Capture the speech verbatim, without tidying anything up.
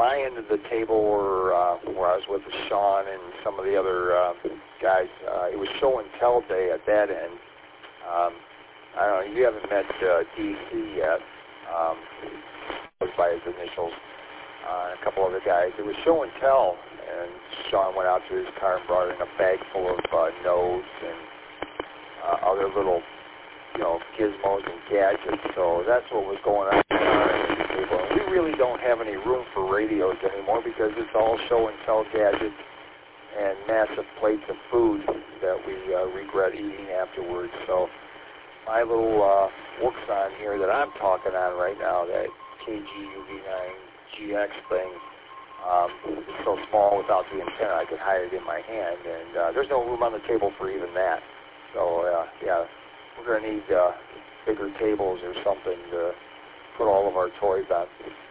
my end of the table where, uh, where I was with Sean and some of the other uh, guys, uh, it was show and tell day at that end. Um, I don't know, you haven't met uh, D C yet, um, goes by his initials, uh, and a couple other guys. It was show and tell, and Sean went out to his car and brought in a bag full of uh, notes and uh, other little, you know, gizmos and gadgets. So that's what was going on at our end of the table. And we really don't have any room for radios anymore because it's all show and tell gadgets and massive plates of food that we uh, regret eating afterwards. So my little uh, Wuxon here that I'm talking on right now, that K G U V nine G X thing, um, it's so small without the antenna I could hide it in my hand, and uh, there's no room on the table for even that. So uh, yeah, we're going to need uh, bigger tables or something to put all of our toys on.